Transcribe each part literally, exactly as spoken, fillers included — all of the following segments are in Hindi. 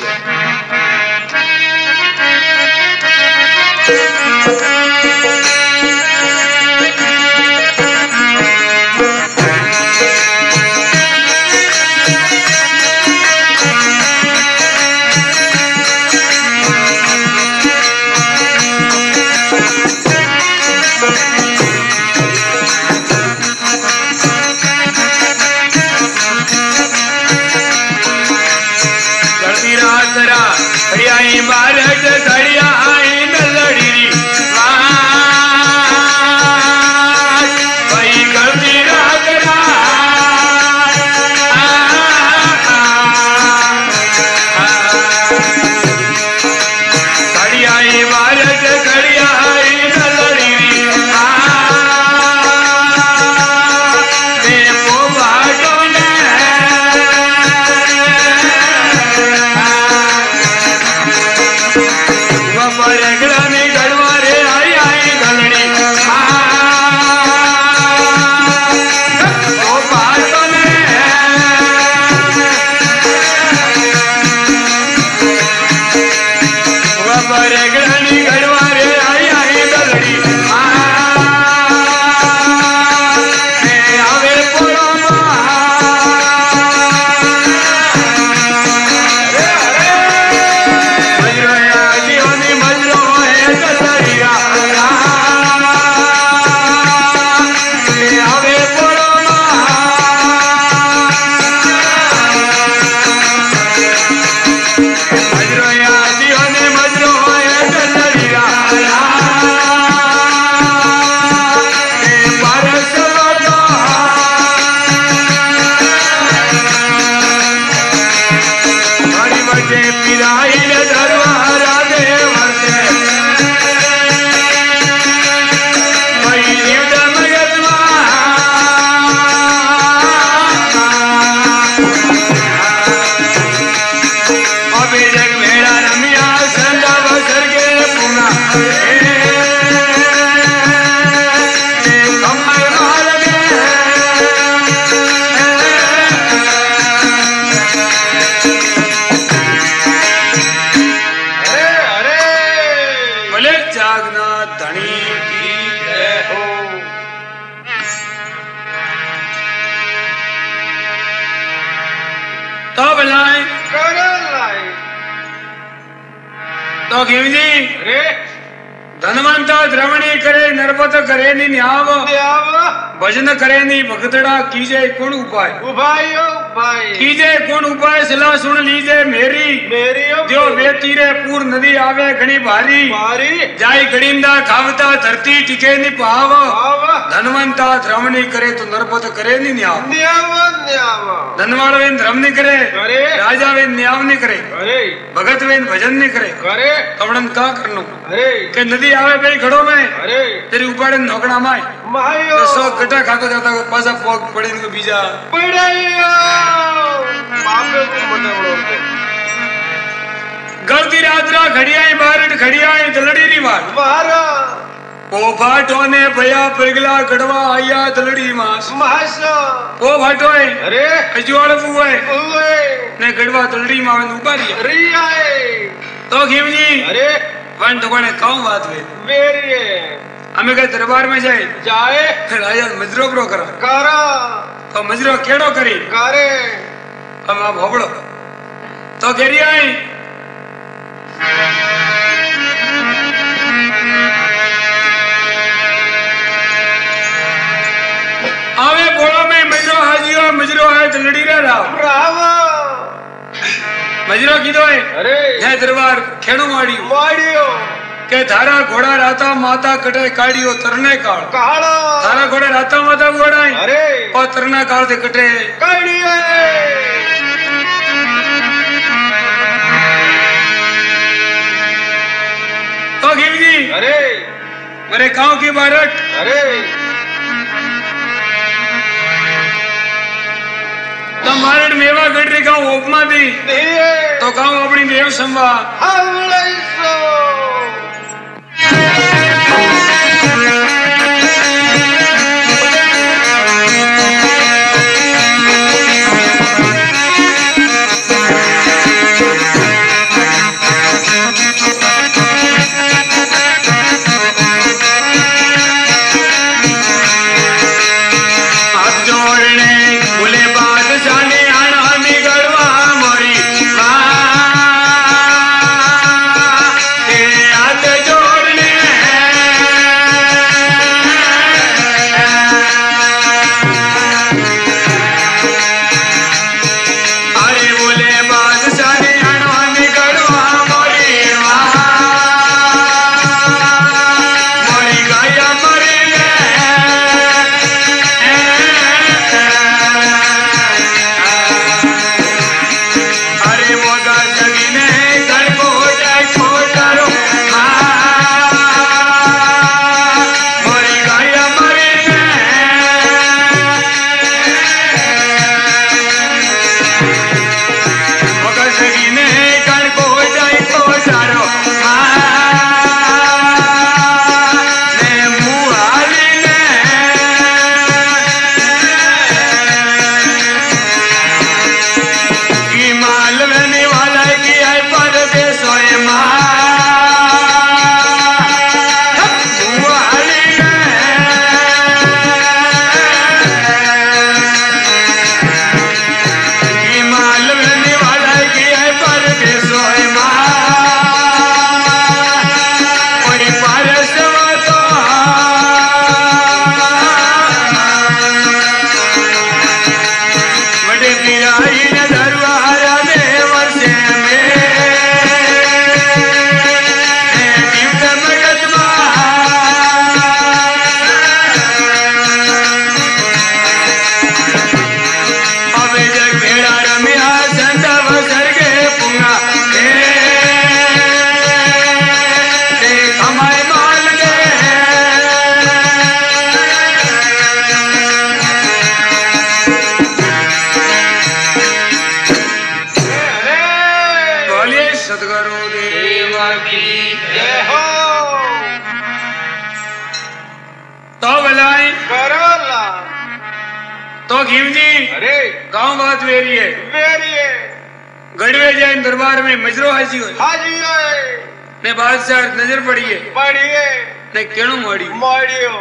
तो घेवजी धनवंता द्रवणी करे नरपत करे नी न्याव भजन करे नी भगतड़ा कीजे कौन उपाय उपाय उपाय कीजे कौन उपाय सलाह सुन लीजे मेरी मेरी जो वे तीरे पूर नदी आवे घणी भारी भारी जाई गड़ींदा खावता धरती टिके नी पाव धनवंता द्रवणी करे तो नरपत करे नी न्याव न्याव न्याव धनवाड़ वे धर्म नहीं करे करे राजा वे न्याव नहीं करे करे भगत वे भजन नहीं करे करे कवड़न का करनो अरे के नदी आवे भाई घड़ो में अरे तेरी उपाड़े नौकड़ा माय मायो तो सौ गटा खाको जाता को पासा पोग पड़े इनको बीजा पड़ायो बापे को मत बोलते गलती रात्रा घड़ियाई बारट घड़ियाई दलड़ी री बात मारा ओ भाटो ने भया परगला गड़वा आया दलड़ी मास मास ओ भाटो है अरे अजवाड़ बुए ओए ने गड़वा दलड़ी मावन उबारी रिया तो घेवजी अरे वन तो कोने काऊ बात वे वेरी हमें के दरबार में जाए जाए राजा मजरो प्रो करा करा तो मजरो केड़ो करी करे हम आप होबड़ो तो घेरी आई आवे बोलो में मजरो हाजियो मजरो है दलड़ी रे राव राव मजरो कीधो है अरे है दरबार खेड़ो माड़ी माड़ियो के थारा घोड़ा राता माता कटे काड़ियो तरने काल काला थारा घोड़ा राता माता घोड़ा है अरे और तरना काल से कटे काड़ियो तो घेवजी अरे मेरे गांव की बारट अरे तो मारट मेवा गढ़ गांव उपमा दी दिए तो गांव अपनी देव संभा हमले सो सदगुरु देव की जय हो तो भलाई करोला तो खीम जी अरे गांव बात वेरी है वेरिए गढ़वे जैन दरबार में मजरो हाजी हो हाजी ओए ने बादशाह नजर पड़ी है पढ़िए ने केणु मोड़ी मोड़ियो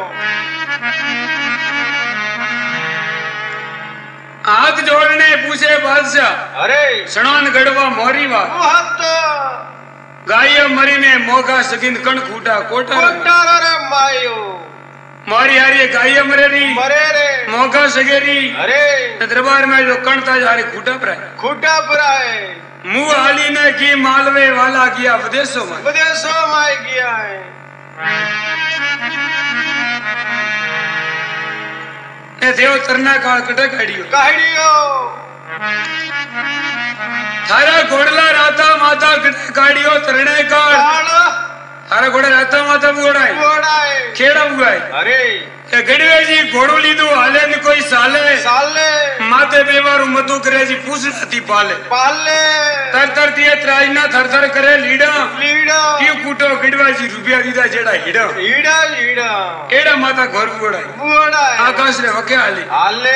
हाथ जोड़ने पूछे बादशाह अरे सणान गढ़वा मोरी बात महत गाय मरी ने मोगा सगिंद कण खूटा कोटा कोटारा रे मायो मोरी हारी गाय मरे री मरे रे मोगा सगेरी अरे दरबार में जो कण था हारी खूटा पर खुटा पराए मुंह हाली ने की मालवे वाला किया विदेशों में विदेशों में आई गया है ने देव तरना का कटे काढ़ियो कहाड़ियो थारा घोड़ला राता माता कटे काढ़ियो तरने का काला थारा घोड़ा राता माता बुड़ाए घोड़ाए खेड़ा बुआए अरे ए गड़वे जी घोड़ो लीधो हाले न कोई साले साले माते बेवारू मधु करे जी पूछती पाले पाले तर तर दिए त्राजना थर थर करे लीडा लीड़ा क्यों कूटो गिड़वा जी रुपया दीदा जेड़ा हिड़ा लीड़ा लीड़ा एड़ा माता घर बुड़ाए बुड़ाए आकाश रे वके हाली आले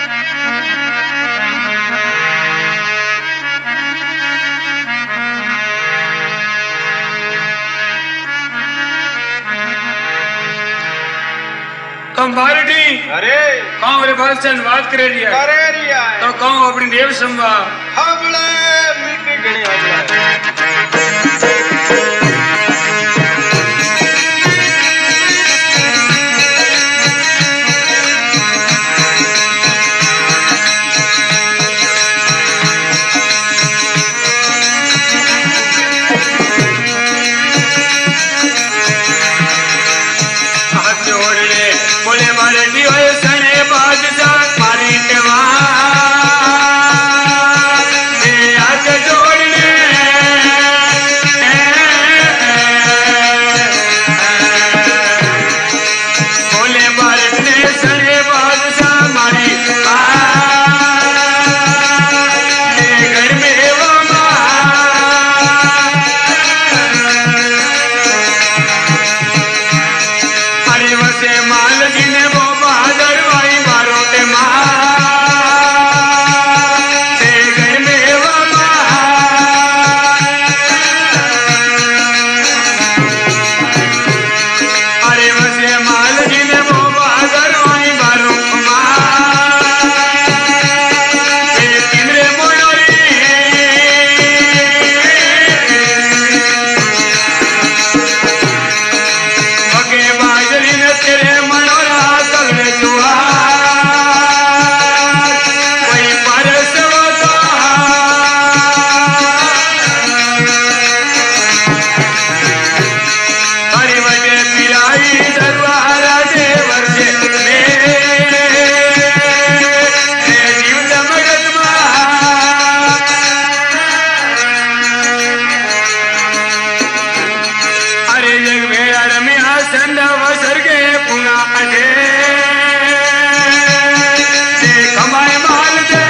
तो बारटी अरे कौन रे बादशाह ने बात करे लिया करे रिया है तो कौन अपनी देव संभा हमले मिट्टी गणी हमले हाथ जोड़ ले बोले बारटी ओए सने बादशाह मारी टेवा ए हाथ जोड़ ले बोले बारटी ने सने बादशाह मारी ए घर में वो अरे वसे माल जी ने वो बहादुर भाई मारो ते माँ ते घर में वो अरे वसे माल जी ने वो बहादुर भाई मारो माँ ते किमरे मोड़ी मगे बाजरी ने तेरे मनोरा तगड़े जुआ कोई परस होता हरी वजे पिराई दरबारा जे वर्षे में जीव जमगत अरे जग में अड़ में आसंद वसर के पुना अजे जे कमाए माल दे